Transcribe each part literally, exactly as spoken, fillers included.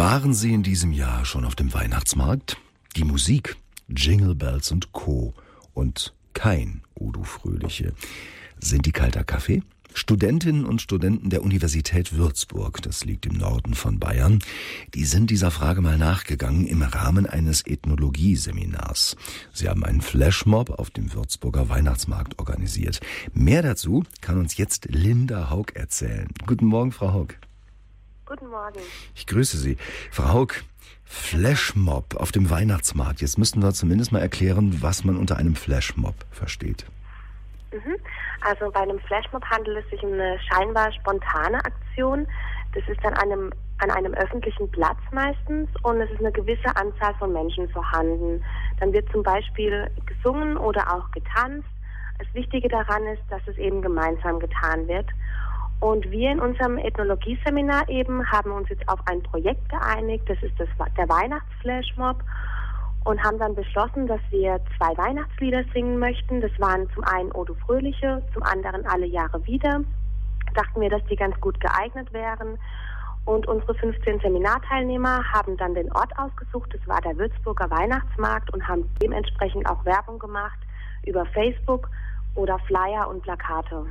Waren Sie in diesem Jahr schon auf dem Weihnachtsmarkt? Die Musik, Jingle Bells und Co. und kein Udo Fröhliche. Sind die kalter Kaffee? Studentinnen und Studenten der Universität Würzburg, das liegt im Norden von Bayern, die sind dieser Frage mal nachgegangen im Rahmen eines Ethnologie-Seminars. Sie haben einen Flashmob auf dem Würzburger Weihnachtsmarkt organisiert. Mehr dazu kann uns jetzt Linda Haug erzählen. Guten Morgen, Frau Haug. Guten Morgen. Ich grüße Sie. Frau Haug, Flashmob auf dem Weihnachtsmarkt. Jetzt müssten wir zumindest mal erklären, was man unter einem Flashmob versteht. Mhm. Also bei einem Flashmob handelt es sich um eine scheinbar spontane Aktion. Das ist an einem, an einem öffentlichen Platz meistens und es ist eine gewisse Anzahl von Menschen vorhanden. Dann wird zum Beispiel gesungen oder auch getanzt. Das Wichtige daran ist, dass es eben gemeinsam getan wird. Und wir in unserem Ethnologie-Seminar eben haben uns jetzt auf ein Projekt geeinigt. Das ist das, der Weihnachtsflashmob. Und haben dann beschlossen, dass wir zwei Weihnachtslieder singen möchten. Das waren zum einen Odo Fröhliche, zum anderen Alle Jahre wieder. Dachten wir, dass die ganz gut geeignet wären. Und unsere fünfzehn Seminarteilnehmer haben dann den Ort ausgesucht. Das war der Würzburger Weihnachtsmarkt und haben dementsprechend auch Werbung gemacht über Facebook oder Flyer und Plakate.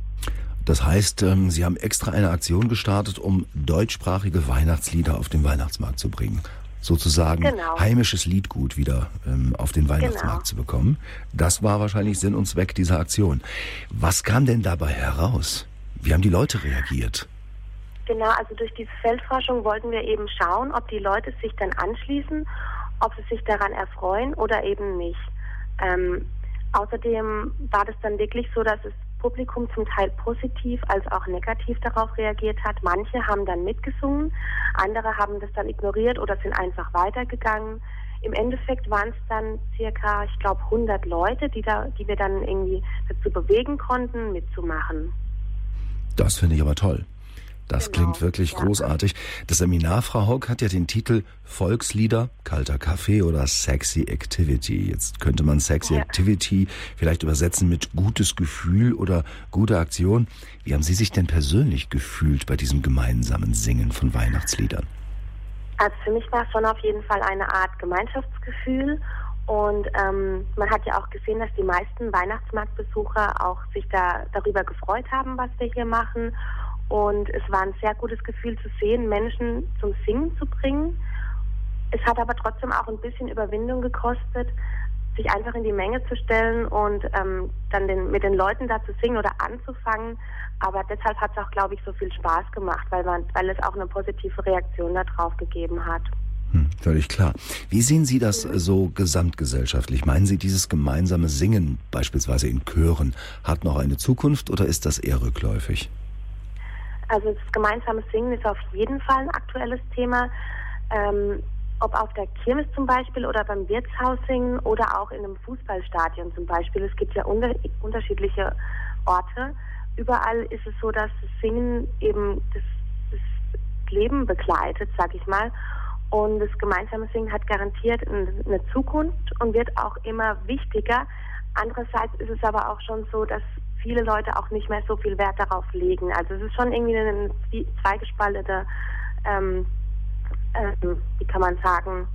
Das heißt, Sie haben extra eine Aktion gestartet, um deutschsprachige Weihnachtslieder auf den Weihnachtsmarkt zu bringen. Sozusagen genau. heimisches Liedgut wieder ähm, auf den Weihnachtsmarkt genau. zu bekommen. Das war wahrscheinlich Sinn und Zweck dieser Aktion. Was kam denn dabei heraus? Wie haben die Leute reagiert? Genau, also durch diese Feldforschung wollten wir eben schauen, ob die Leute sich dann anschließen, ob sie sich daran erfreuen oder eben nicht. Ähm, außerdem war das dann wirklich so, dass das Publikum zum Teil positiv als auch negativ darauf reagiert hat. Manche haben dann mitgesungen, andere haben das dann ignoriert oder sind einfach weitergegangen. Im Endeffekt waren es dann circa, ich glaube, hundert Leute, die da, die wir dann irgendwie dazu bewegen konnten, mitzumachen. Das finde ich aber toll. Das genau. klingt wirklich ja. großartig. Das Seminar, Frau Haug, hat ja den Titel Volkslieder, kalter Kaffee oder Sexy Activity. Jetzt könnte man Sexy ja. Activity vielleicht übersetzen mit gutes Gefühl oder gute Aktion. Wie haben Sie sich denn persönlich gefühlt bei diesem gemeinsamen Singen von Weihnachtsliedern? Also für mich war es schon auf jeden Fall eine Art Gemeinschaftsgefühl. Und ähm, man hat ja auch gesehen, dass die meisten Weihnachtsmarktbesucher auch sich da darüber gefreut haben, was wir hier machen. Und es war ein sehr gutes Gefühl zu sehen, Menschen zum Singen zu bringen. Es hat aber trotzdem auch ein bisschen Überwindung gekostet, sich einfach in die Menge zu stellen und ähm, dann den, mit den Leuten da zu singen oder anzufangen. Aber deshalb hat es auch, glaube ich, so viel Spaß gemacht, weil, man, weil es auch eine positive Reaktion darauf gegeben hat. Hm, völlig klar. Wie sehen Sie das mhm. so gesamtgesellschaftlich? Meinen Sie, dieses gemeinsame Singen, beispielsweise in Chören, hat noch eine Zukunft oder ist das eher rückläufig? Also das gemeinsame Singen ist auf jeden Fall ein aktuelles Thema. Ähm, ob auf der Kirmes zum Beispiel oder beim Wirtshaus singen oder auch in einem Fußballstadion zum Beispiel. Es gibt ja unter, unterschiedliche Orte. Überall ist es so, dass das Singen eben das, das Leben begleitet, sag ich mal. Und das gemeinsame Singen hat garantiert eine Zukunft und wird auch immer wichtiger. Andererseits ist es aber auch schon so, dass viele Leute auch nicht mehr so viel Wert darauf legen. Also es ist schon irgendwie eine zweigespaltete, ähm, ähm, wie kann man sagen,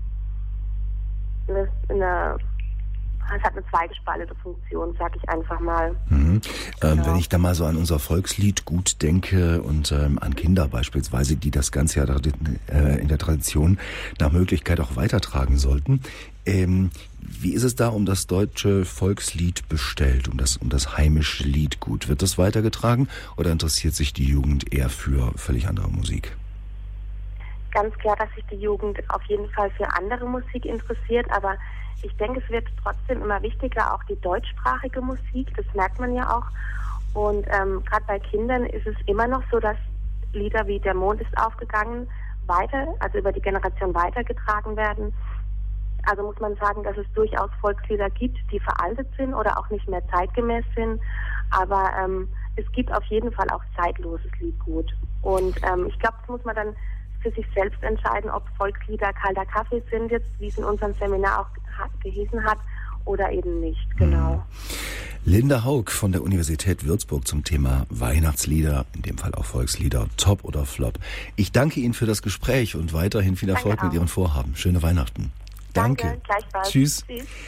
eine, eine, es hat eine zweigespaltene Funktion, sag ich einfach mal. Mhm. Ähm, genau. Wenn ich da mal so an unser Volkslied gut denke und ähm, an Kinder beispielsweise, die das Ganze ja äh, in der Tradition nach Möglichkeit auch weitertragen sollten, ähm, wie ist es da um das deutsche Volkslied bestellt, um das, um das heimische Liedgut? Wird das weitergetragen oder interessiert sich die Jugend eher für völlig andere Musik? Ganz klar, dass sich die Jugend auf jeden Fall für andere Musik interessiert, aber ich denke, es wird trotzdem immer wichtiger, auch die deutschsprachige Musik, das merkt man ja auch. Und ähm, gerade bei Kindern ist es immer noch so, dass Lieder wie Der Mond ist aufgegangen weiter, also über die Generation weitergetragen werden. Also muss man sagen, dass es durchaus Volkslieder gibt, die veraltet sind oder auch nicht mehr zeitgemäß sind. Aber ähm, es gibt auf jeden Fall auch zeitloses Liedgut. Und ähm, ich glaube, das muss man dann für sich selbst entscheiden, ob Volkslieder kalter Kaffee sind, jetzt wie es in unserem Seminar auch gehießen hat, oder eben nicht, genau. Mhm. Linda Haug von der Universität Würzburg zum Thema Weihnachtslieder, in dem Fall auch Volkslieder, Top oder Flop. Ich danke Ihnen für das Gespräch und weiterhin viel Erfolg mit Ihren Vorhaben. Schöne Weihnachten. Danke. Danke, gleichfalls. Tschüss. Tschüss.